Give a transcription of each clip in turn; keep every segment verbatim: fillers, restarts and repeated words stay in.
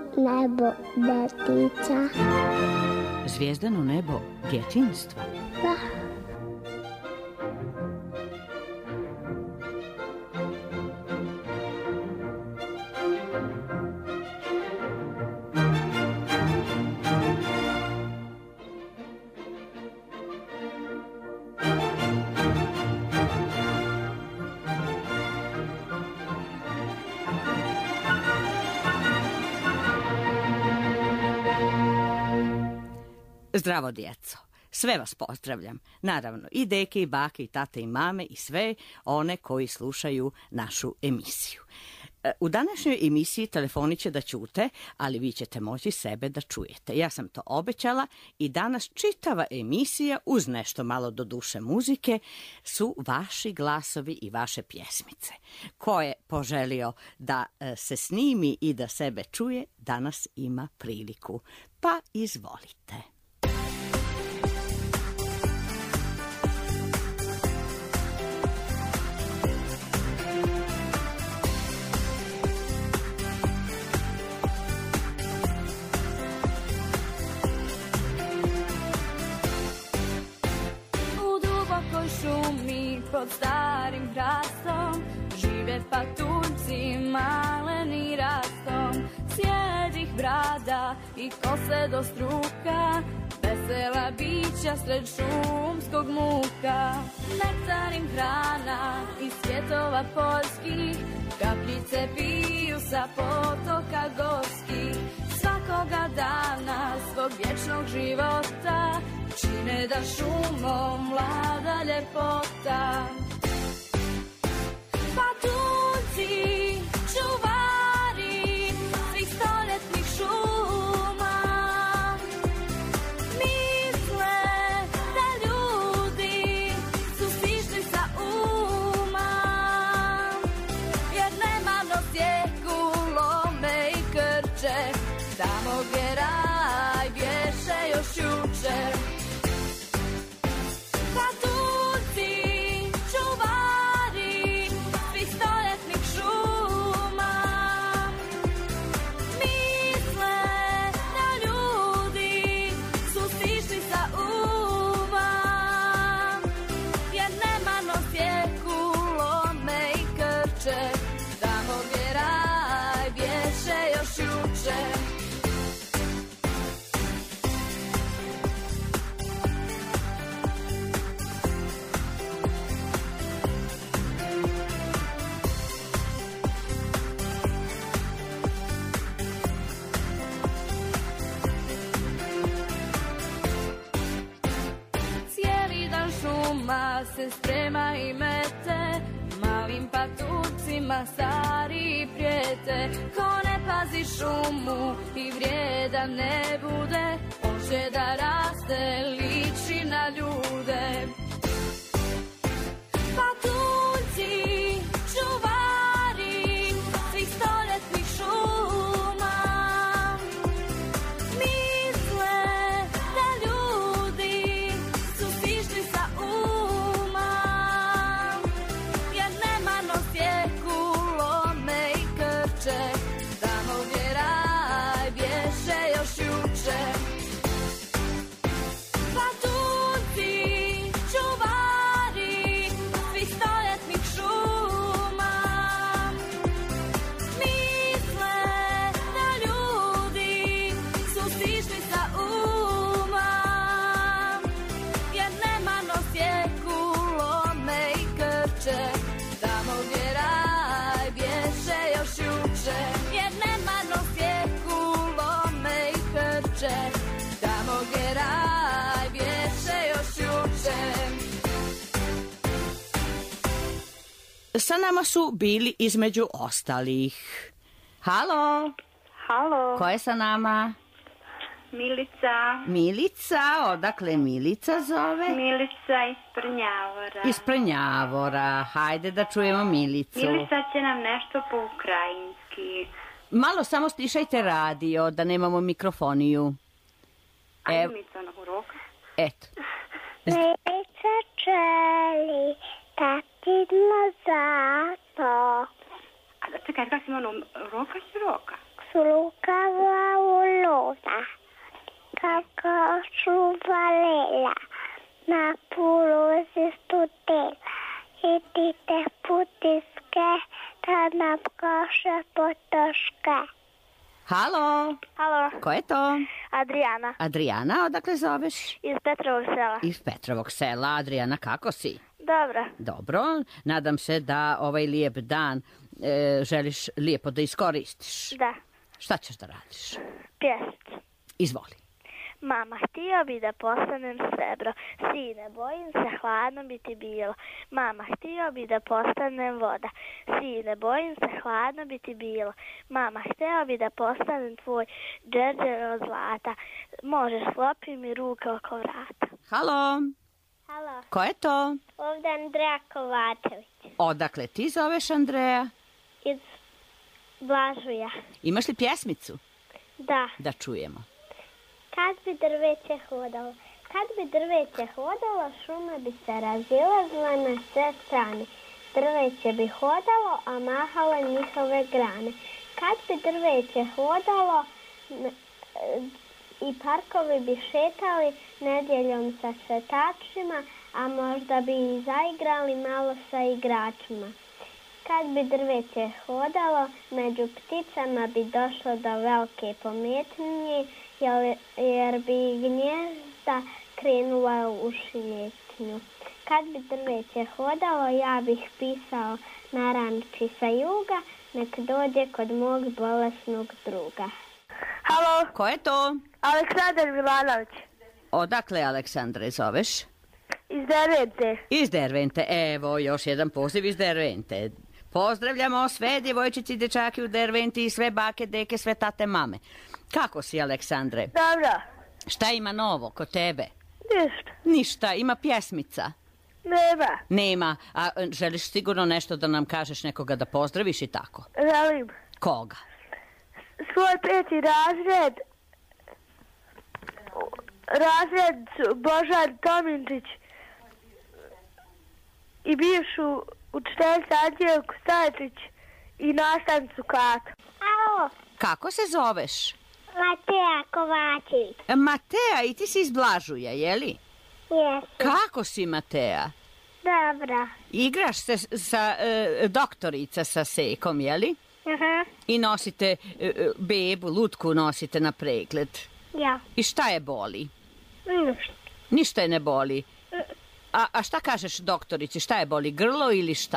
nebo detica. Zvijezdano nebo djetinjstva? Da. Zdravo djeco, sve vas pozdravljam, naravno i deke i bake i tate i mame i sve one koji slušaju našu emisiju. U današnjoj emisiji telefoni će da ćute, ali vi ćete moći sebe da čujete. Ja sam to obećala i danas čitava emisija, uz nešto malo do duše muzike, su vaši glasovi i vaše pjesmice. Ko je poželio da se snimi i da sebe čuje, danas ima priliku. Pa izvolite. Šumi pod starim hrastom žive patuljci maleni rastom. Sjedih brada i kose do struka, vesela bića sred šumskog muka. Nektarim hrana iz svjetova poljskih, kapljice piju sa potoka gorskih. Svakoga dana svog vječnog života čine da šumom vlada ljepota. Patuljci, čuvari svih stoljetnih šuma, misle da ljudi su sišli sa uma, jer nemano sjeku, lome i krče, tamo gdje raj bješe još jučer. Se sprema i mete, malim patucima stari prijete. Ko ne pazi šumu i vrijedan ne bude, on će da raste, liči na ljude. Patuljci, čuvari svih stoljetnih šuma, misle da ljudi su sišli sa uma, jer nemano sjeku, lome i krče, tamo gdje raj bješe još jučer. Patuljci, čuvari svih stoljetnih šuma, misle da ljudi su sišli sa uma, jer nemano sjeku, lome i krče, tamo gdje raj bješe još jučer. Jer nemano sjeku, lome i krče, tamo gdje raj bješe još jučer. Sa nama su bili između ostalih. Halo, Halo, ko je sa nama? Milica. Milica, odakle Milica zove? Milica iz Prnjavora. Iz Prnjavora, hajde da čujemo Milicu. Milica će nam nešto po ukrajinski. Malo samo stišajte radio, da nemamo mikrofoniju. Ajde Ev... Milica na uroka. Eto. Milica čeli, tatidno zato. A da čekaj, kako si imao uroka si roka? Su lukava na košu valela, na puluzi stutela. Idite putiske, da nam koša potoške. Halo, Halo, ko je to? Adriana Adriana, odakle zoveš? iz Petrovog sela. Iz Petrovog sela. Adriana, kako si? Dobro, Dobro, nadam se da ovaj lijep dan e, želiš lijepo da iskoristiš. da, Šta ćeš da radiš? pjesmicu. Izvoli. Mama, htio bi da postanem srebro, sine, bojim se, hladno bi ti bilo. Mama, htio bi da postanem voda, sine, bojim se, hladno bi ti bilo. Mama, htio bi da postanem tvoj džedžer od zlata, možeš slopi mi ruke oko vrata. Halo, Halo, ko je to? ovdje Andreja Kovačević Odakle ti zoveš, Andreja? iz Blažuja. Imaš li pjesmicu? Da. Da čujemo. Kad bi drveće hodalo, kad bi drveće hodalo, šume bi se razilazile na sve strane. Drveće bi hodalo, a mahale njihove grane. Kad bi drveće hodalo i parkovi bi šetali nedjeljom sa šetačima, a možda bi i zaigrali malo sa igračima. Kad bi drveće hodalo, među pticama bi došlo do velike pometnje, jer bi gnjezda krenula u šimetnju. Kad bi drveće hodalo, ja bih pisao naranči sa juga, nek dođe kod mog bolesnog druga. Halo, Ko je to? Aleksandar Milanović Odakle, Aleksandre, zoveš? iz Dervente. Iz Dervente. Evo, još jedan poziv iz Dervente. Pozdravljamo sve djevojčici i dječaki u Derventi i sve bake, deke, sve tate, mame. Kako si, Aleksandre? Dobro, Šta ima novo kod tebe? ništa, Ništa, ima pjesmica. nema, Nema, a e, želiš sigurno nešto da nam kažeš, nekoga da pozdraviš i tako. želim Koga? svoj peti razred, razred Božan Tominčić i bivšu učiteljicu Anđelku Stajčić i nastavnicu Katu. Alo, Kako se zoveš? Mateja Kovačević. E, Mateja, i ti si iz Blažuja, jeli? Jesu. Kako si, Mateja? Dobro. Igraš se s- sa e, doktorica sa Sekom, jeli? Aha, I nosite e, e, bebu, lutku nosite na pregled. ja. I šta je boli? Ništa. Ništa je ne boli. A, a šta kažeš doktorici, šta je boli, grlo ili šta?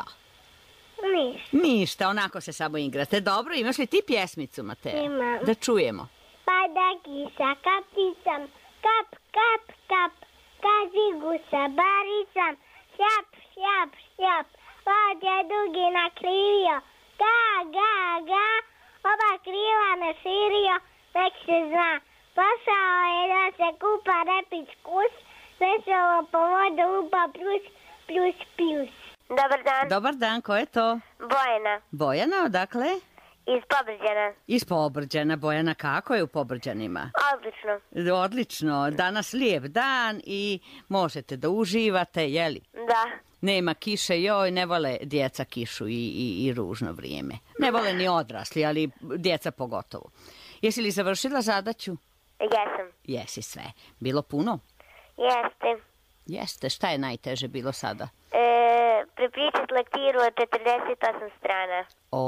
Ništa. Ništa, onako se samo igrate. Dobro, imaš li ti pjesmicu, Mateja? Imam. Da čujemo. Pada kiša kapicam, kap, kap, kap, kaži gusa baricam, šjap, šjap, šjap, vođe dugi nakrivio, ga, ga, ga, oba krila ne širio, nek se zna. Pošao je da se kupa repić kus, veselo po vodu upa plus, plus, plus. Dobar dan, Dobar dan, ko je to? Bojana, Bojana, odakle? iz Pobrđana. Iz Pobrđana. Bojana, kako je u Pobrđanima? Odlično, Odlično, danas lijep dan i možete da uživate, jeli? da. Nema kiše, joj, ne vole djeca kišu i, i, i ružno vrijeme. Ne vole ni odrasli, ali djeca pogotovo. Jesi li završila zadaću? Jesam. Jesi sve. Bilo puno? Jeste. Jeste. Šta je najteže bilo sada? E, prepričat lektiru od četrdeset osam strana.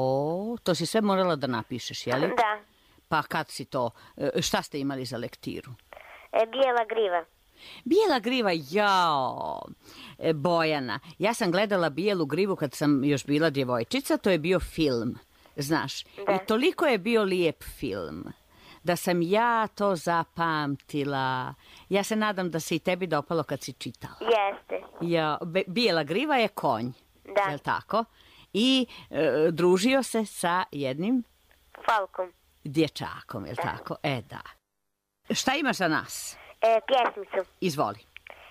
O, to si sve morala da napišeš, jeli? Da. Pa kad si to, e, šta ste imali za lektiru? E, bijela griva. Bijela griva, jao, e, Bojana. Ja sam gledala Bijelu grivu kad sam još bila djevojčica, to je bio film, znaš. Da. I toliko je bio lijep film, da sam ja to zapamtila. Ja se nadam da se i tebi dopalo kad si čitala. Jeste. Ja, be- Bijela griva je konj, Da. jel tako? I e, družio se sa jednim Falkom. dječakom, jel tako? E, da. Šta imaš za nas? E, pjesmicu. Izvoli.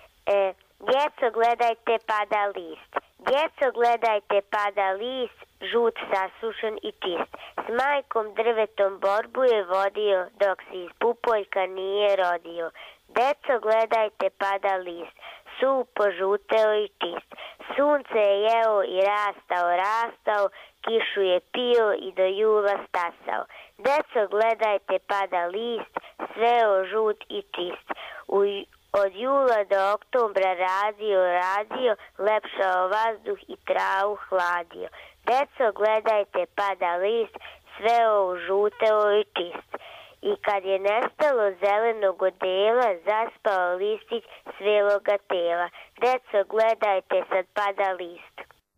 E, djeco, gledajte, pada list. Djeco, gledajte, pada list, žut, sasušen i čist. S majkom drvetom borbu je vodio, dok se iz pupoljka nije rodio. Deco, gledajte, pada list, suv požuteo i čist. Sunce je jeo i rastao, rastao, kišu je pio i do jula stasao. Deco, gledajte, pada list, sveo žut i čist. U, od jula do oktobra radio, radio, lepšao vazduh i travu hladio. Deco, gledajte, pada list, sveo žuteo i čist. I kad je nestalo zelenog odela, zaspao listić sveloga tela. Deco, gledajte, sad pada list.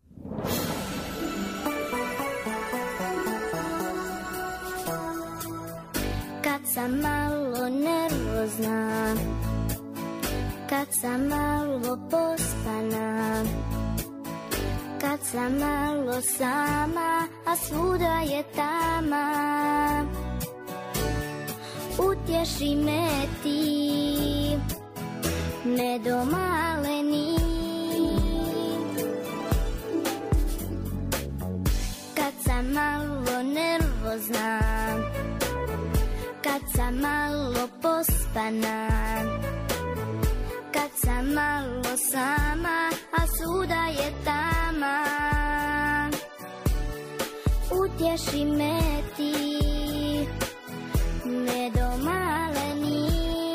Kad sam malo nervozna, kad sam malo pospana, kad sam malo sama, a svuda je tama, utješi me ti, nedomaleni. Kad sam malo nervozna, kad sam malo pospana, kad sam malo sama, a svuda je tama, utješi me ti, nedomaleni.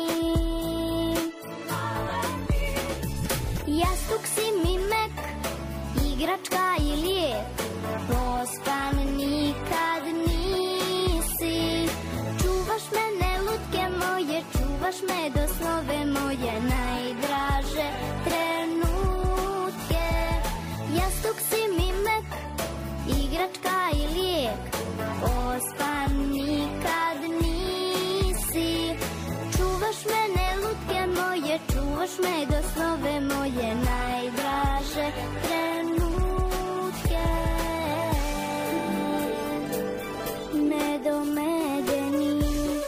Jastuk si mi mek, igračka i lijep, pospan nikad nisi. Čuvaš mene lutke moje, čuvaš me do snove moje najdraže trenutke. Jastuk si mi mek, igračka i lijek, pospan nikad nisi. Čuvaš mene lutke moje, čuvaš me do snove moje najdraže trenutke. Nedomedeni.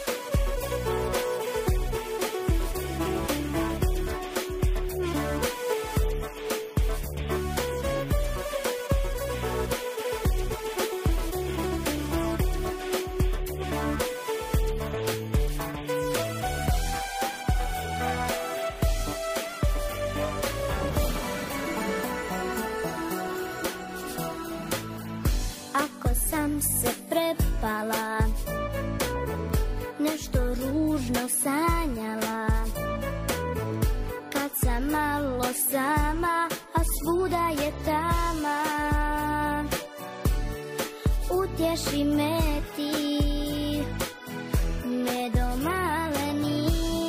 Sam se prepala, nešto ružno sanjala, kad sam malo sama, a svuda je tama, utješi me ti, nedomaleni.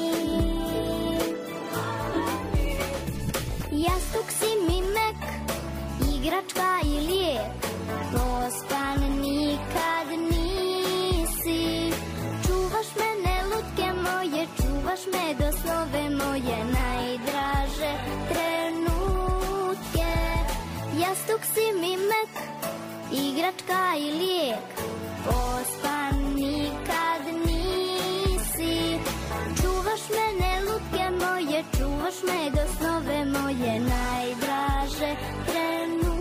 Jastuk si mi mek, igračka i lijek, pospan nikad nisi. Čuvaš mene lutke moje, čuvaš me do snove moje najdraže trenutke. Jastuk si mi mek, igračka i lijek, pospan nikad nisi. Čuvaš mene lutke moje, čuvaš me do snove moje najdraže trenutke.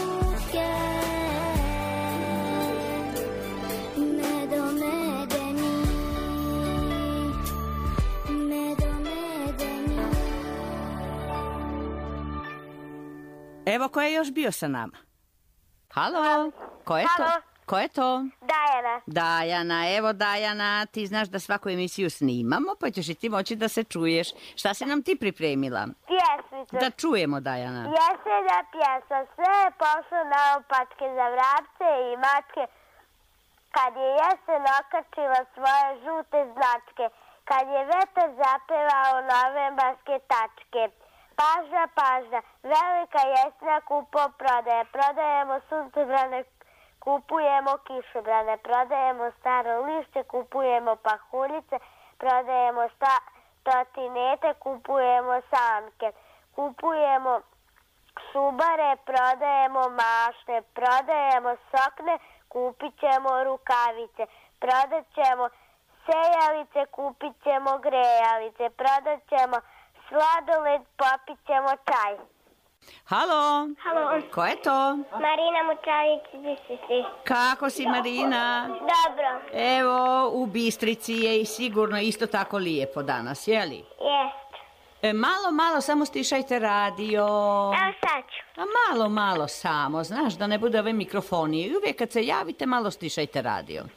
Evo, ko je još bio sa nama? Halo, Halo. ko je Halo. to? Ko je to? Dajana. Dajana, evo Dajana, ti znaš da svaku emisiju snimamo, pa ćeš i ti moći da se čuješ. Šta si nam ti pripremila? Pjesmicu. Da čujemo, Dajana. Jesenja pjesma, sve je pošlo naopatke za vrapce i mačke, kad je jesen okačila svoje žute značke, kad je vetar zapevao novembarske tačke. Pažnja, pažnja, velika jesna kupo prodaje, prodajemo suncobrane, kupujemo kišobrane, prodajemo staro lišće, kupujemo pahuljice, prodajemo stotinete, kupujemo sanke, kupujemo šubare, prodajemo mašne, prodajemo sokne, kupit ćemo rukavice, prodat ćemo sejalice, kupit ćemo grejalice, prodat ćemo sladoled, popit ćemo čaj. Halo, Halo. ko je to? Marina Mučavić iz Bistrici. Kako si, Marina? Dobro. Evo, u Bistrici je i sigurno isto tako lijepo danas, je li? Jest. E, malo, malo, samo stišajte radio. Evo sad ću. A malo, malo samo, znaš, da ne bude ove mikrofoni. I uvijek kad se javite, malo stišajte radio.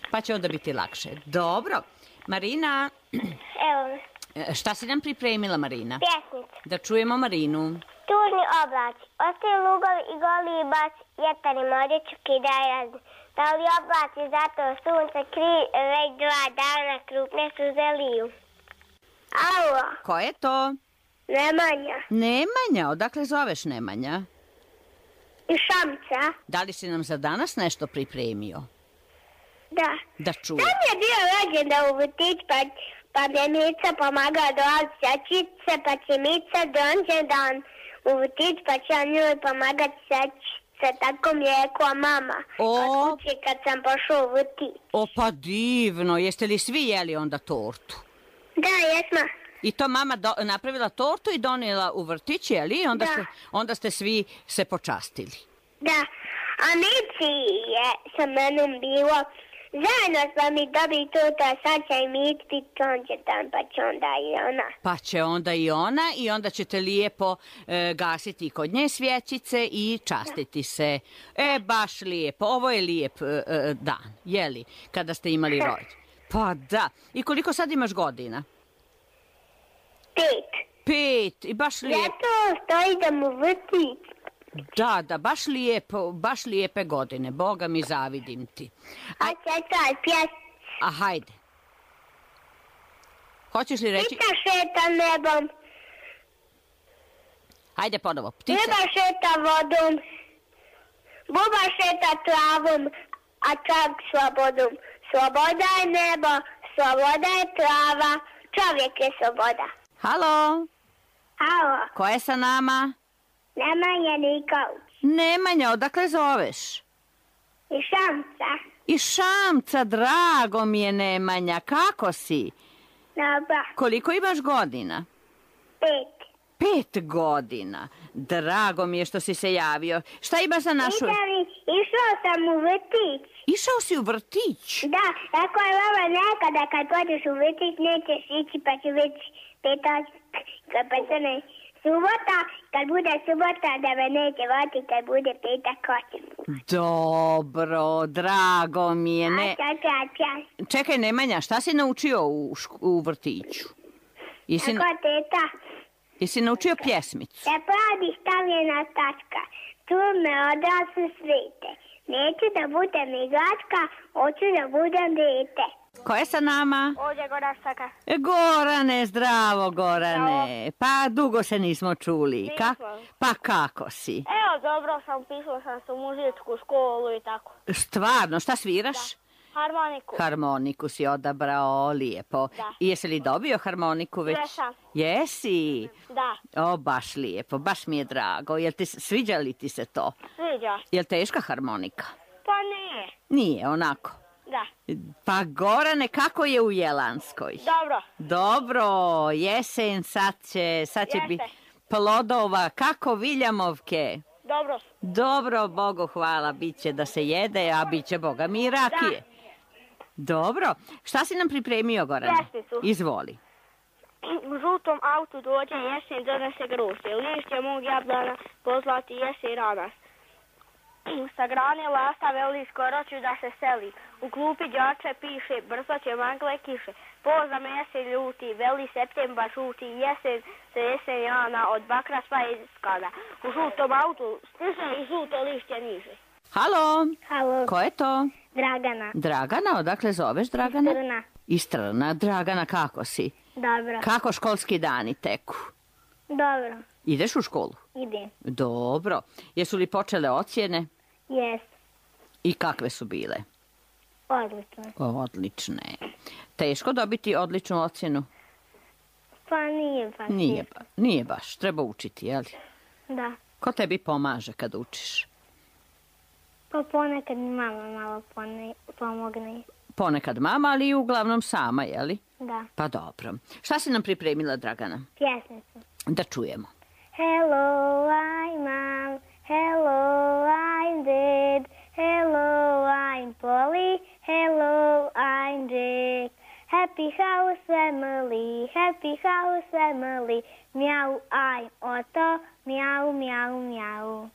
Pa će onda biti lakše. Dobro. Marina, Evo, šta si nam pripremila, Marina? pjesnica. Da čujemo Marinu. Tužni oblaci, ostaju lugovi i goli baci, jetari mladiću kidaj razni. Da li oblaci zato sunce kri, već dva dana krupne suze liju. Alo, Ko je to? Nemanja Nemanja. Odakle zoveš Nemanja? i Šamca. Da li si nam za danas nešto pripremio? Da. Da čuje. Sam je bio rođen da u vrtić, pa, pa mi je Mica pomagala dolaziti sačice, pa će Mica donđe dan u vrtić, pa će on njoj pomagati sačice, tako mi je rekla mama. O. Od kuće kad sam pošao u vrtić. O, pa divno. Jeste li svi jeli onda tortu? Da, jesmo. I to mama do, napravila tortu i donijela u vrtić, jeli? I onda, Da. ste, onda ste svi se počastili. Da. A Mici je sa menom bilo, zajedno smo mi dobili tortu, a sad će i Mici donđe dan, pa će onda i ona. Pa će onda i ona i onda ćete lijepo e, gasiti kod nje svjećice i častiti se. E, baš lijepo. Ovo je lijep e, e, dan, jeli? Kada ste imali rod. Pa da. I koliko sad imaš godina? Pet. Pet. I baš lijepo. Zato što idem u vrtić. Da, da, baš lijepo, baš lijepe godine. Boga mi zavidim ti. A čekaj, pjes. A hajde. Hoćeš li reći? Ptica šeta nebom, Hajde ponovo. Ptica. riba šeta vodom, buba šeta travom, a čak slobodom. Sloboda je nebo, sloboda je trava, čovjek je sloboda. Halo, Alo, ko je sa nama? Nemanja Nikolić Nemanja, odakle zoveš? i Šamca. Iz Šamca, drago mi je Nemanja. Kako si? Dobro, Koliko imaš godina? pet. Pet godina. Drago mi je što si se javio. Šta imaš za našu... Idem i išao sam u vrtić. Išao si u vrtić? Da, tako je mama nekada kad pođeš u vrtić nećeš ići pa će već petak, pa se ne subota, kad bude subota da me neće vati, kad bude petak hoćem. Dobro, drago mi je. Ne... A čekaj, čas. Čekaj, Nemanja, šta si naučio u, šk- u vrtiću? Jesi, Tako teta, jesi naučio pjesmicu? da pravi stavljena tačka, turne odrasle svete. Neću da budem igračka, hoću da budem dete. Ko je sa nama? Ovdje Goraštaka. E, Gorane, zdravo Gorane. Pa dugo se nismo čuli. Ka- pa kako si? Evo, dobro sam, pisao sam se u muzičku školu i tako. Stvarno, šta sviraš? Harmoniku. Harmoniku si odabrao, lijepo. Da. I jesi li dobio harmoniku već? Jesam. Jesi? Da, O, baš lijepo, baš mi je drago. Jel ti, sviđa li ti se to? sviđa. Jel teška harmonika? Pa nije. Nije, onako. Da, Pa Gorane, kako je u Jelanskoj? dobro. Dobro, jesen, sad će, sad će Jeste. biti plodova. Kako viljamovke? Dobro. Dobro, Bogu hvala, bit će da se jede, a bit će, Boga mi, i rakije. Dobro, šta si nam pripremio, Gorane? Pjesmicu. Izvoli. U žutom autu dođe jesen, donese grožđe. Lišće mog jablana pozlati jesen rana. Sa grane lasta veli skoro ću da se seli. U klupi đače piše, brzo će magle kiše. Poza me jesen ljuti, veli septembar žuti, jesen se jesen rana, od bakra sva iskada. U žutom autu stiže i žuto lišće niže. Halo, Halo, ko je to? Dragana. Dragana, odakle zoveš Dragana? Trna. Iz Trna. Dragana, kako si? Dobro. Kako školski dani teku? Dobro, Ideš u školu? idem. Dobro. Jesu li počele ocjene? Jes, I kakve su bile? odlično. Odlične. Teško dobiti odličnu ocjenu? Pa nije baš. Nije, ba, nije baš. Treba učiti, jel? Da. Ko tebi pomaže kad učiš? Pa ponekad mi mama malo pone, pomogne. Ponekad mama, ali i uglavnom sama, jeli? Da. Pa dobro. Šta si nam pripremila, Dragana? Pjesnicu. Da čujemo. Hello, I'm mom. Hello, I'm dad. Hello, I'm Polly. Hello, I'm Jack. Happy house family. Happy house family. Meow, I'm Otto. Meow, meow, meow.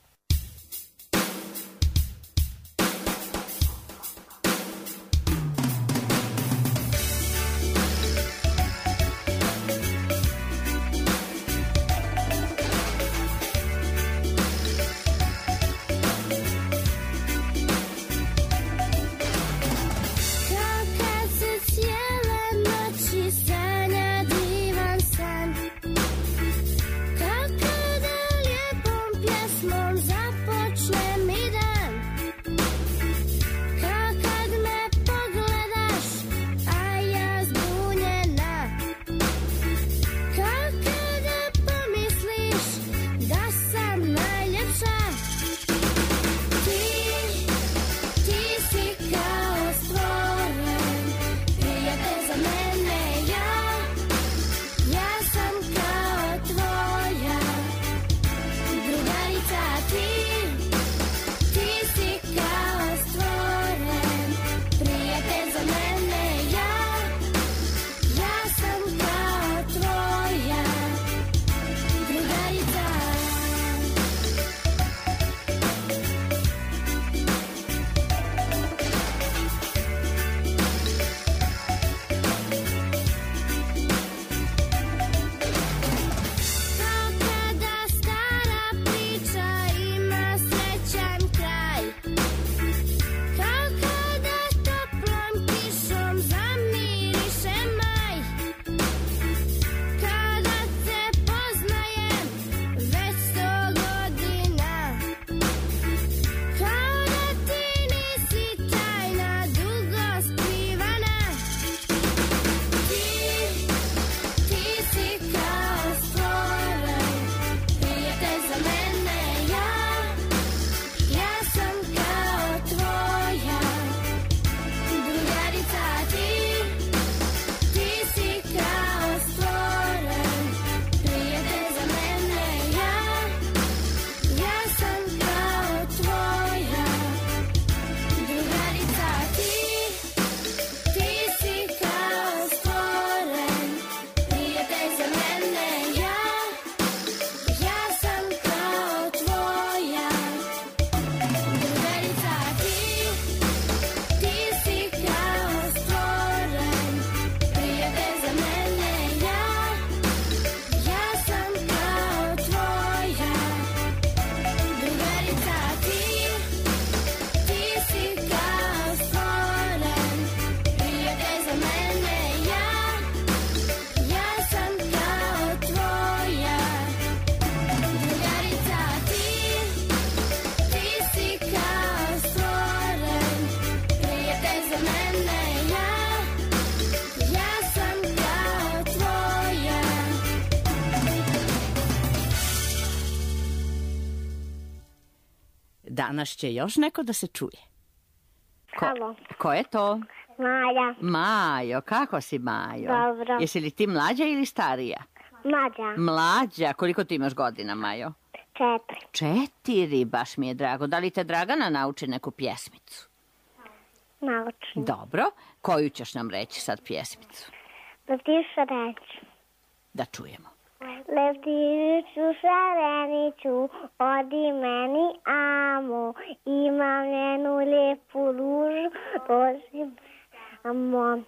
Danas će još neko da se čuje. Ko, Halo. ko je to? Maja. Majo, kako si Majo? Dobro. Jesi li ti mlađa ili starija? Mlađa. Mlađa, koliko ti imaš godina, Majo? Četiri. Četiri, baš mi je drago. Da li te Dragana nauči neku pjesmicu? Naučim. Dobro, koju ćeš nam reći sad pjesmicu? Letiša reći. Da čujemo. Letiću šareniću, odi meni amo, imam njenu lijepu ružu, dođi amo.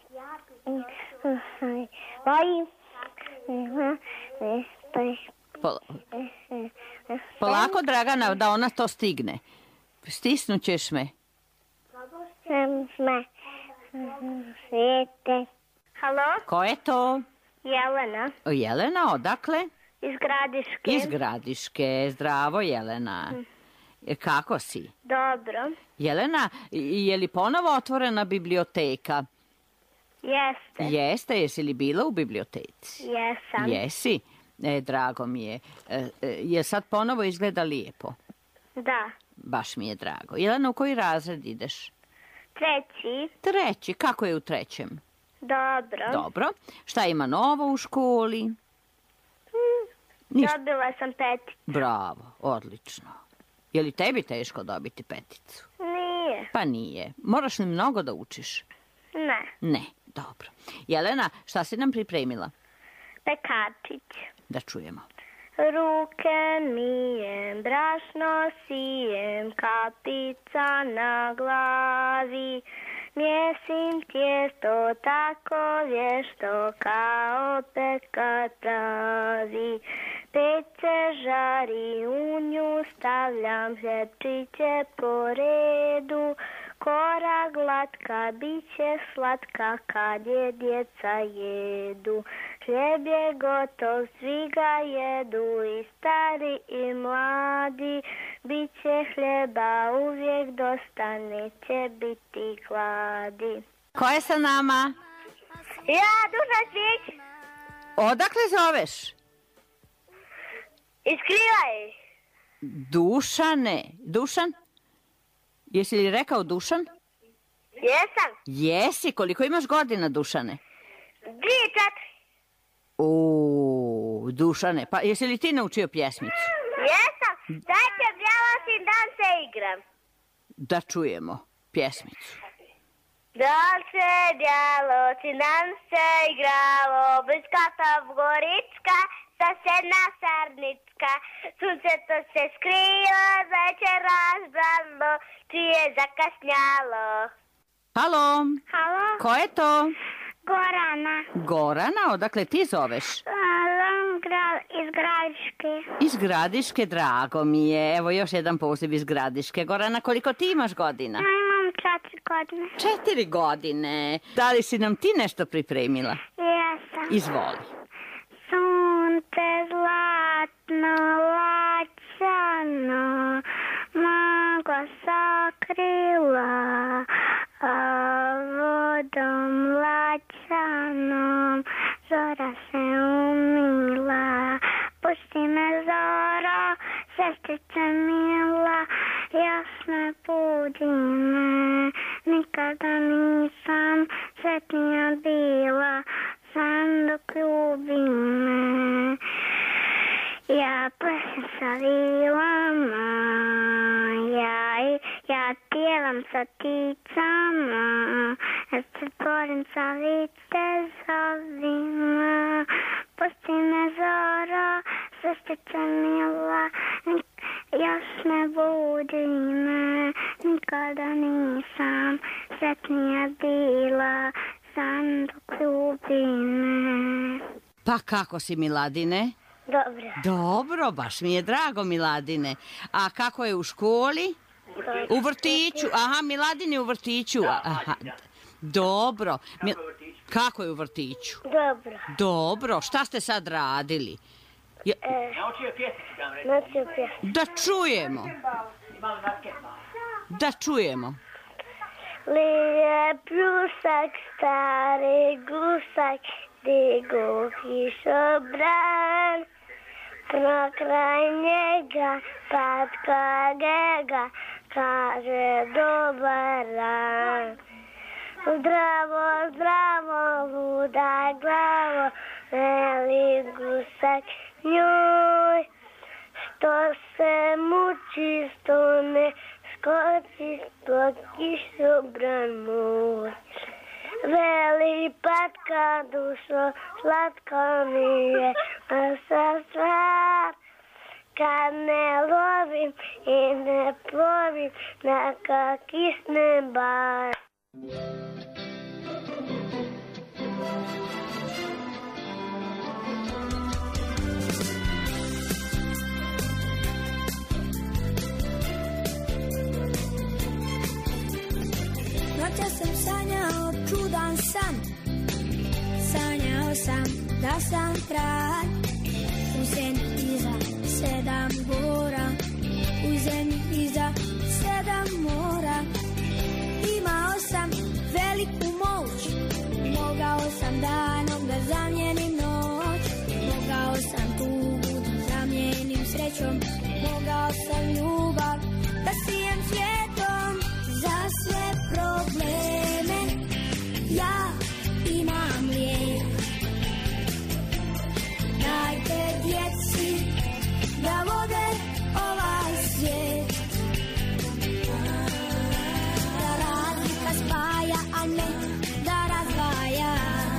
Oj, Pol- Polako, Dragana, da ona to stigne. Stisnućeš me. sme svijete. Halo, Ko je to? Jelena O, Jelena, odakle? iz Gradiške. Iz Gradiške. Zdravo, Jelena. E, Kako si? Dobro, Jelena, je li ponovo otvorena biblioteka? jeste, Jeste, jesi li bila u biblioteci? jesam. Jesi? E, drago mi je. E, e, je sad ponovo izgleda lijepo? Da, Baš mi je drago. Jelena, u koji razred ideš? treći, Treći. Kako je u trećem? dobro. Dobro. Šta ima novo u školi? Ništa. Dobila sam peti. Bravo, odlično. Je li tebi teško dobiti peticu? Nije, Pa nije. Moraš li mnogo da učiš? ne. Ne, dobro. Jelena, šta si nam pripremila? Pekačić. Da čujemo. Ruke mijem, brašno sijem, kapica na glavi. Mjesim tijesto tako vješto kao pekač pravi. Pece žari, u nju stavljam hljebčiće po redu. Kora glatka, bit će slatka kad je djeca jedu. Hljeb je gotov, svi ga jedu, i stari i mladi. Biće hljeba uvijek dosta, neće biti gladi. Ko je sa nama? Ja, Dušan Cvić, Odakle zoveš? iskrivaj. Dušane. Dušan? Jesi li rekao Dušan? Jesam, Jesi. Koliko imaš godina, Dušane? dvije, četiri. U, Dušane, pa jesi li ti naučio pjesmicu? Jesam, dajte bjelasim dan se igram. Da čujemo pjesmicu. Dan se djelo, si nam se igralo, bliskata Gorička, sasedna Sarnicka. Sunce to se skrilo, večer razbralo, čije zakasnjalo. Halo, Halo, ko je to? Gorana. Gorana, odakle ti zoveš? Iz Gradiške. Iz Gradiške, drago mi je. Evo još jedan poziv iz Gradiške. Gorana, koliko ti imaš godina? Imam četiri godine. Četiri godine. Da li si nam ti nešto pripremila? Jesam. Izvoli. Sunce zlatno, laćano, magla sakrila, a vodom laćanom zora se umila. Pusti me, zoro, sestrice mila, jasne budi me, nikada nisam sretnija bila, sam dok ljubi me. Ja plešem sa vilama, ja, ja pjevam sa pticama, ja se borim sa vitezovima. Pusti me, zoro, sestrice mila, još ne budi me, nikada nisam sretnija bila, sam dok ljubi me. Pa kako si, Miladine? Dobro. Dobro, baš mi je drago, Miladine. A kako je u školi? U vrtiću. Aha, Miladine u vrtiću. Aha. Dobro. Mi- Kako je u vrtiću? Dobro. Dobro. Šta ste sad radili? Je- Naučio pjesmu. Da čujemo. Da čujemo. Lijep pljusak, stari gusak, digo kišobran. Prokraj njega, patka gega, kaže dobar dan. Zdravo, zdravo, luda glavo, veli gusak njoj. Što se muči, što ne skoči, što kišobran moj. Veli patka dušo, slatko mi je, a sa stvar. Kad ne lovim i ne plovim, neka kisne bar. Noća sam sanjao čudan san, sanjao sam da sam kralj, u zemlji iza sedam gora, u zemlji iza sedam mora. Imao sam veliku moć, mogao sam danom da zamijenim noć, mogao sam tugu da zamijenim srećom, mogao sam ljubav da sijem svijetom. Za sve probleme ja imam lijek. Dajte djeci da vode ovaj svijet. Da razlika spaja, a ne da razdvaja.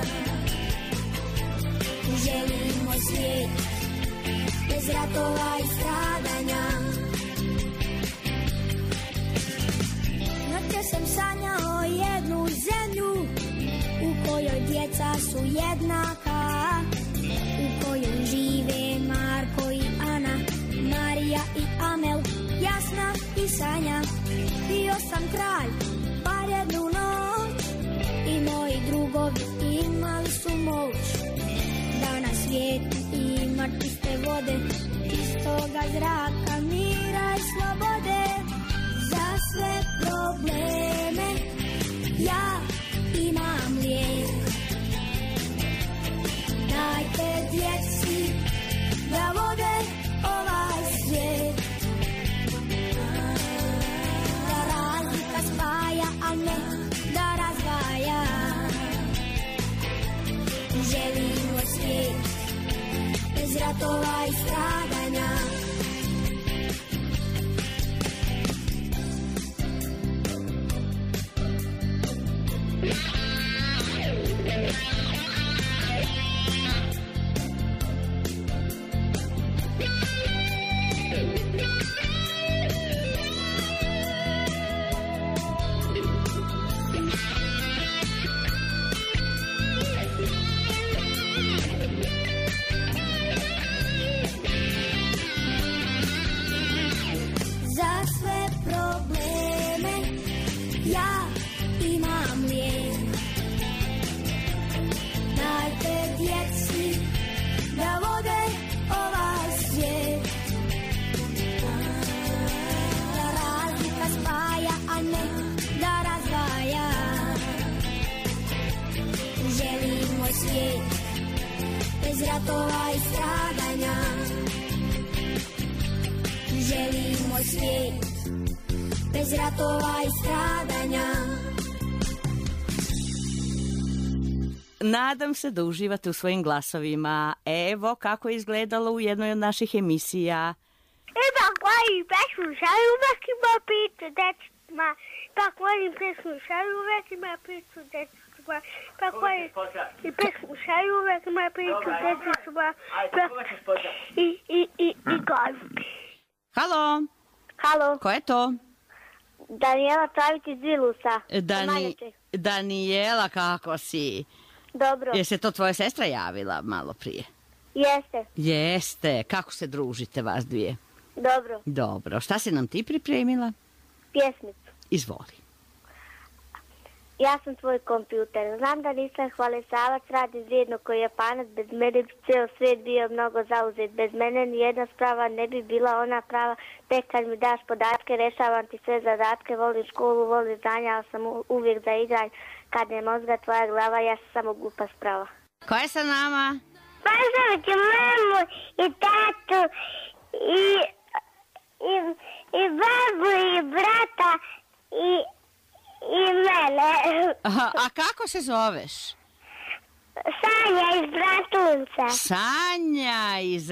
Želimo svijet bez ratova i stradanja. Noće sam sanjao jednu zemlju u kojoj djeca su jednaka, u kojoj žive Marko i Ana, Marija i Amel, Jasna i Sanja. Bio sam kralj par jednu noć i moji drugovi imali su moć da na svijetu ima čiste vode, čistoga zraka, mira i slobode. Za sve probleme ja imam lijek. Dajte djeci da vode ovaj svijet. Da razlika spaja, a ne da razdvaja. Želimo svijet bez ratova i stradanja. Bez ratova i stradanja. Želimo svijet bez ratova i stradanja. Nadam se da uživate u svojim glasovima. Evo kako je izgledalo u jednoj od naših emisija. Ima koji preslušaju, uvek ima pitu dečima. Pa koji preslušaju, uvek ima pitu dečima. Pa koji preslušaju, uvek ima pitu dečima. I, i, i, i koji. Halo. Halo. Ko je to? Danijela Čavić iz Vilusa. Dani... Danijela, kako si? Dobro. Je se to tvoja sestra javila malo prije? Jeste. Jeste. Kako se družite vas dvije? Dobro. Dobro. Šta si nam ti pripremila? Pjesmicu. Izvoli. Ja sam tvoj kompjuter. Znam da nisam hvalesavac, radim vrijedno koji Japanac. Bez mene bi cijel svijet bio mnogo zauzet. Bez mene nijedna sprava ne bi bila ona prava. Tek kad mi daš podatke, rešavam ti sve zadatke. Volim školu, volim znanja, ali sam uvijek za igranje. Kad ne mozga tvoja glava, ja sam samo glupa sprava. Ko je sa nama? pozdravit ću mamu i tatu i, i, i babu i brata i, i mene. Aha, a kako se zoveš? Sanja iz Bratunca. Sanja iz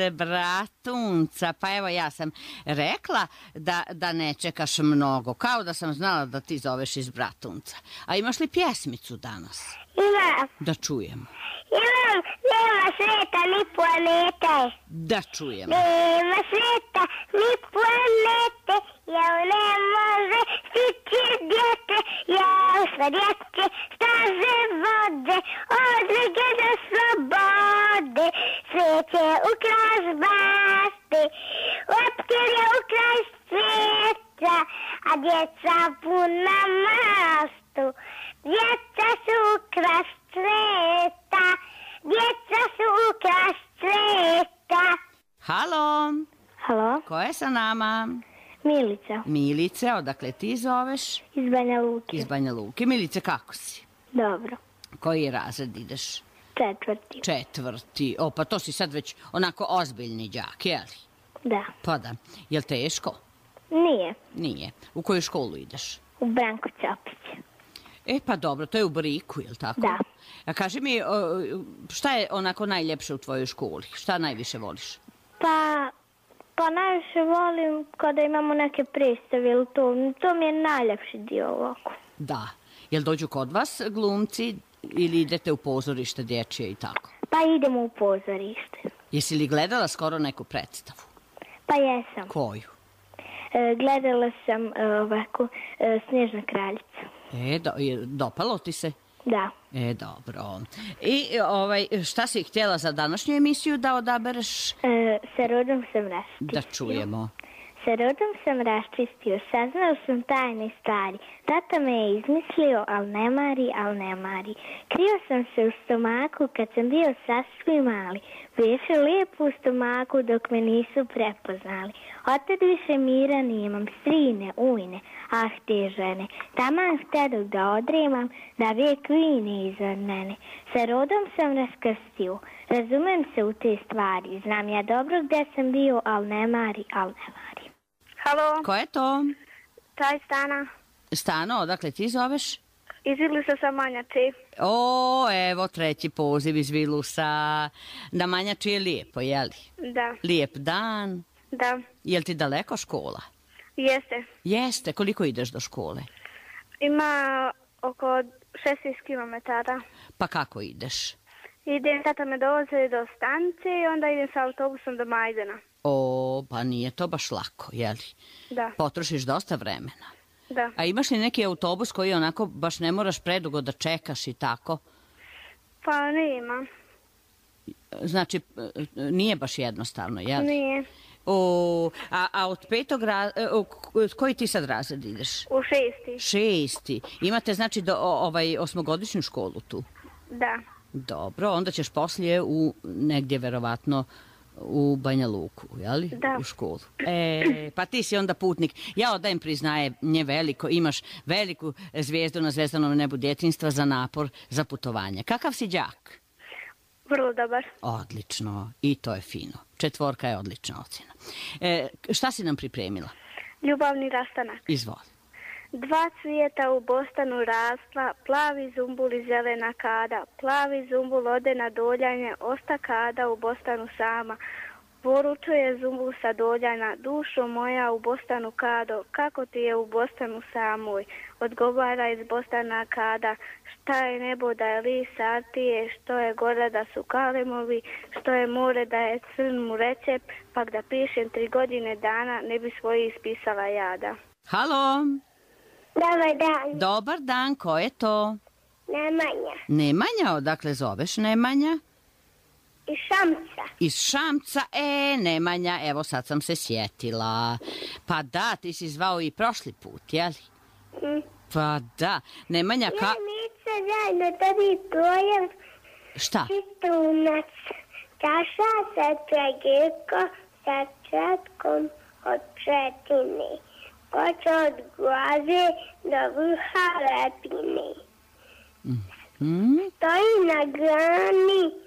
Bratunca. Pa evo ja sam rekla da, da ne čekaš mnogo. Kao da sam znala da ti zoveš iz Bratunca. A imaš li pjesmicu danas? Imam. Da čujemo. Imam, nema sveta ni planete. Da čujemo. Nema sveta ni planete, jel ne može stići djete, jel sve djece staze vode, odlike za slobode, svijeće ukras bašte, leptirje ukras svijeta, a djeca puna mastu, djeca su ukras svijeta, djeca su ukras svijeta. Halo, Halo, ko je sa nama? Milica Milice, odakle ti zoveš? iz Banja Luke. Iz Banja Luke. Milice, kako si? Dobro, Koji razred ideš? četvrti. Četvrti. O, pa to si sad već onako ozbiljni đak, je li? Da, Pa da. Jel teško? nije. Nije. U koju školu ideš? U Branko Ćopić. E, pa dobro, to je u Briku, jel tako? Da. A kaži mi, o, šta je onako najljepše u tvojoj školi? Šta najviše voliš? Pa, pa najviše volim kada imamo neke predstave, ili to, to mi je najljepši dio ovako. Da. Jel dođu kod vas glumci ili idete u pozorište dječje i tako? Pa idemo u pozorište. Jesi li gledala skoro neku predstavu? Pa jesam. Koju? E, gledala sam e, ovako e, Snježna kraljica. E, do, je, dopalo ti se? Da. E, dobro. I ovaj, šta si htjela za današnju emisiju da odabereš? E, sa rodom sam raščistio. Da čujemo. Sa rodom sam raščistio, saznao sam tajne stvari. Tata me je izmislio, al ne mari, al ne mari. Krio sam se u stomaku kad sam bio sasvim mali. Beše lijepo u stomaku dok me nisu prepoznali. Otad više mira nemam, strine, ujne, ah te žene. Taman htedog da odremam, da vijek vine iza mene. Sa rodom sam raskrstio, razumem se u te stvari. Znam ja dobro gde sam bio, al ne mari, al ne mari. Halo, Ko je to? taj Stana. Stano, odakle ti zoveš? Iz Vilusa sa Manjači. O, evo treći poziv iz Vilusa. Na Manjači je lijepo, jeli? Da, Lijep dan. da, Jel ti daleko škola? jeste. Jeste, koliko ideš do škole? Ima oko šesnaest kilometara. Pa kako ideš? Idem, tata me dovoze do stanice i onda idem sa autobusom do Majdana. O, pa nije to baš lako, jeli? Da, Potrošiš dosta vremena. da. A imaš li neki autobus koji onako baš ne moraš predugo da čekaš i tako? Pa nema. Znači, nije baš jednostavno, jel? Nije. O, a, a od petog razreda, koji ti sad razred ideš? U šesti. Šesti. Imate znači do, o, ovaj, osmogodišnju školu tu? Da. Dobro, onda ćeš poslije u negdje verovatno u Banja Luku, jeli? Da. U školu. E, pa ti si onda putnik. Ja odajem priznaje veliko, imaš veliku zvijezdu na zvezdanom nebu djetinjstva za napor, za putovanje. Kakav si đak? Vrlo dobar. Odlično, i to je fino. Četvorka je odlična ocjena. E, šta si nam pripremila? Ljubavni rastanak. Izvoli. Dva cvijeta u bostanu rastla, plavi zumbul i zelena kada. Plavi zumbul ode na doljanje, osta kada u bostanu sama. Poručuje zumbul sa doljana, dušo moja u bostanu kado, kako ti je u bostanu samoj? Odgovara iz bostana kada, šta je nebo da je lis artije, što je gora da su kalemovi, što je more da je crn mu recep, pak da pišem tri godine dana, ne bi svoji ispisala jada. Halo, Dobar dan, dobar dan, ko je to? Nemanja. Nemanja, odakle zoveš Nemanja? Iz Šamca. Iz Šamca, e, Nemanja, evo sad sam se sjetila. Pa da, ti si zvao i prošli put, jeli? Mm. Pa da, Nemanja, ka... Ja nisam zajedno tebi pojem Šta? čitunac. Čaša sa čegirko sa četkom od četine. Koča od glaze do vrha lepine. Hmm? Stoji na grani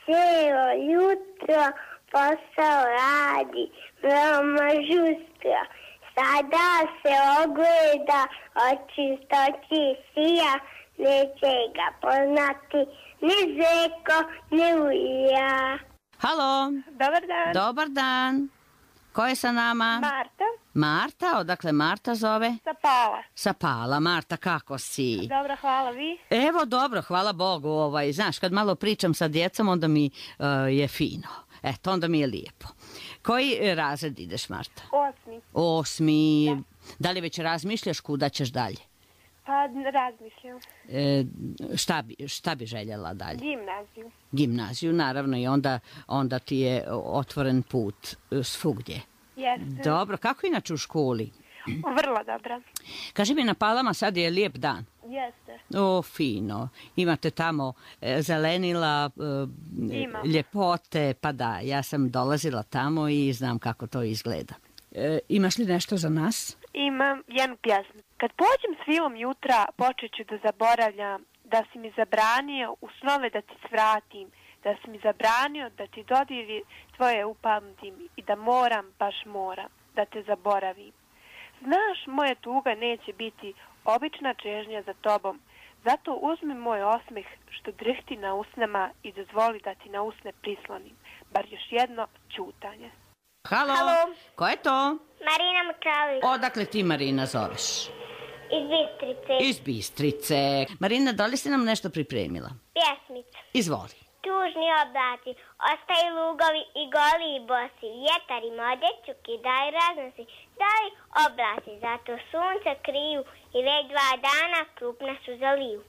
cijelo jutro posao radi veoma žustro. Sada se ogleda od čistoći sija, neće ga poznati ni Zeko, ni Ulja. Halo. Dobar dan. Dobar dan. Ko je sa nama? Marta. Marta, odakle Marta zove? Sa Pala. Sa Pala. Marta, kako si? Dobro, hvala, vi? Evo, dobro, hvala Bogu. Ovaj, znaš, kad malo pričam sa djecom, onda mi uh, je fino. Eto, onda mi je lijepo. Koji razred ideš, Marta? Osmi. Osmi. Da, da li već razmišljaš kuda ćeš dalje? Pa razmišljam. E, šta, bi, šta bi željela dalje? Gimnaziju. Gimnaziju, naravno, i onda, onda ti je otvoren put svugdje. Jeste. Dobro, kako inače u školi? Vrlo dobro. Kaži mi, na Palama sad je lijep dan. Jeste. O, fino. Imate tamo e, zelenila, e, ljepote, pa da, ja sam dolazila tamo i znam kako to izgleda. E, imaš li nešto za nas? Imam jednu pjesmu. Kad pođem s vilom jutra, počet ću da zaboravljam da si mi zabranio u snove da ti svratim, da si mi zabranio da ti dodiri tvoje upamtim i da moram, baš moram, da te zaboravim. Znaš, moja tuga neće biti obična čežnja za tobom, zato uzmi moj osmeh što drhti na usnama i dozvoli da ti na usne prislonim, bar još jedno ćutanje. Halo, Halo. Ko je to? Marina Mučalović. Odakle ti, Marina, zoveš? Iz Bistrice. Iz Bistrice. Marina, da li si nam nešto pripremila? Pjesmica. Izvoli. Tužni oblaci, ostaju lugovi i goli i bosi, vjetar im odjeću kidaju raznosi, stari oblaci, zato sunce kriju i već dva dana krupna su zaliju.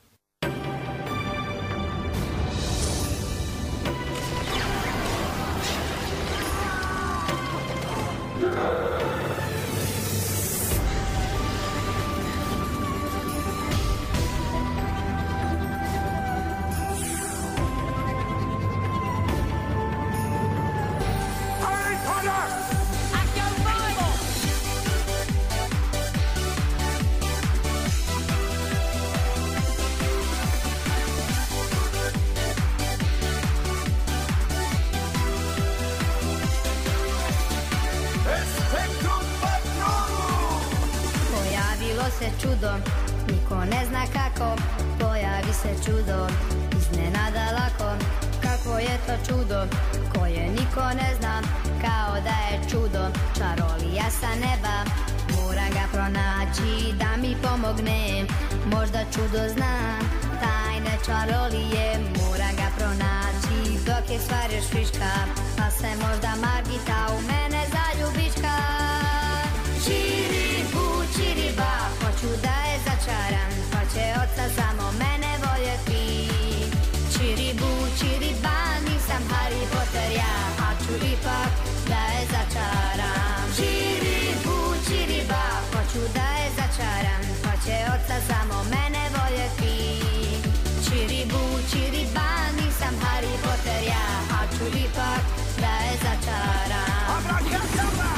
se čudo, niko ne zna kako, pojavi se čudo, iznenada lako. Kako je to čudo, koje niko ne zna, kao da je čudo, čarolija sa neba. Moram ga pronaći da mi pomogne, možda čudo zna, tajne čarolije. Moram ga pronaći dok je stvar još friška, pa se možda Margita u mene zaljubiška. Čiribu, čiriba, hoću da je začaram, pa će oca samo mene voljeti. Čiribu, čiriba, nisam Harry Potter ja, a ću ipak da je začaram. Čiribu, čiriba, hoću da je začaram, pa će oca samo mene voljeti. Čiribu, čiriba, nisam Harry Potter ja, a ću ipak da je začaram. Abrakadabra!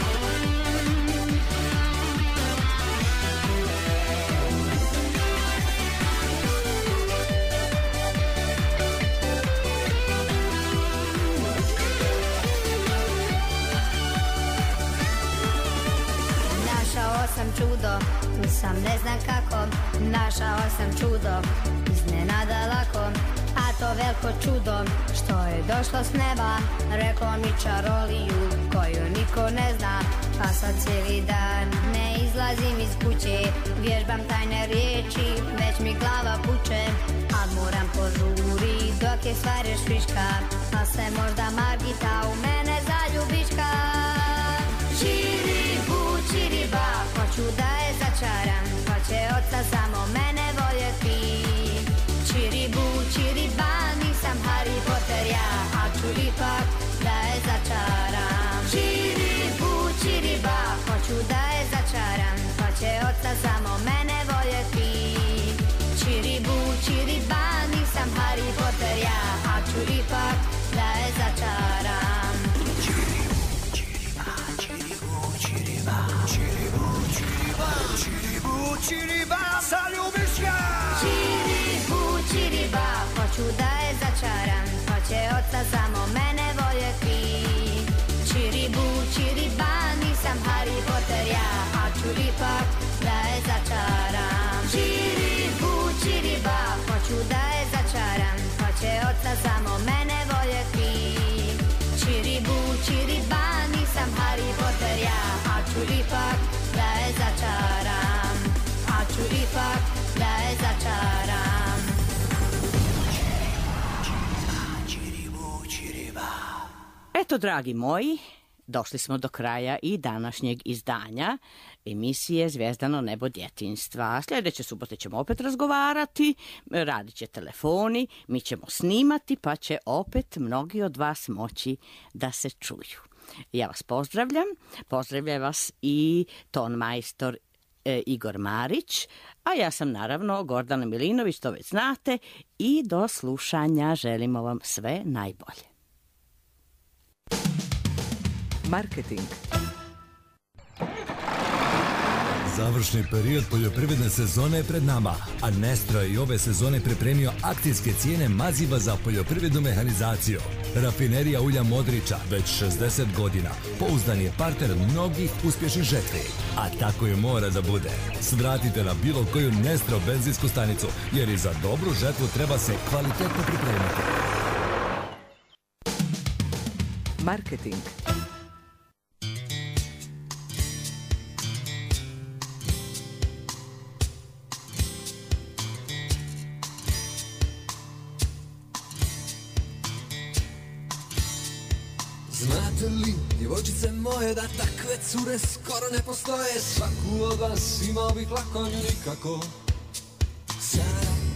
Našao sam čudo, nisam ne znam kako, našao sam čudo, iznenada lako. A to veliko čudo, što je došlo s neba, reklo mi čaroliju koju niko ne zna. Pa sad cijeli dan ne izlazim iz kuće, vježbam tajne riječi, već mi glava puče. Al moram požuri dok je stvar još friška, pa se možda Margita u mene zaljubiška. Čiribu, čiriba, hoću da je začaram, pa će oca samo mene voljeti. Čiribu, čiriba, nisam Harry Potter ja, a ću ipak da je začaram. Čiribu, čiriba, hoću da je začaram, pa će oca samo mene voljeti. Čiribu, čiriba, nisam Harry Potter ja, a ću ipak da je začaram. Čiriba, zaljubiš ga! Čiribu, čiriba, hoću da je začaram, pa će oca ipak da je začaram. Čiribu, čiriba, hoću da je začaram, hoće oca samo mene voljeti. Čiribu, čiriba, nisam Harry Potter ja, a ću ipak da je začaram, a ću ipak da je začaram. Čiribu, čiriba. Eto, dragi moji, došli smo do kraja i današnjeg izdanja emisije Zvijezdano nebo djetinjstva. Sljedeće subote ćemo opet razgovarati, radit će telefoni, mi ćemo snimati, pa će opet mnogi od vas moći da se čuju. Ja vas pozdravljam, pozdravljam vas i tonmajstor e, Igor Marić, a ja sam naravno Gordana Milinović, to već znate, i do slušanja želimo vam sve najbolje. Marketing. Završni period poljoprivredne sezone je pred nama, a Nestro je i ove sezone pripremio akcijske cijene maziva za poljoprivrednu mehanizaciju. Rafinerija ulja Modrića već šezdeset godina pouzdan je partner mnogih uspješnih žetvi, a tako je mora da bude. Svratite na bilo koju Nestro benzinsku stanicu, jer i za dobru žetvu treba se kvalitetno pripremiti. Marketing. Znate li, djevojčice moje, da takve cure skoro ne postoje? Svaku od vas imao bih lako, nju nikako. Sada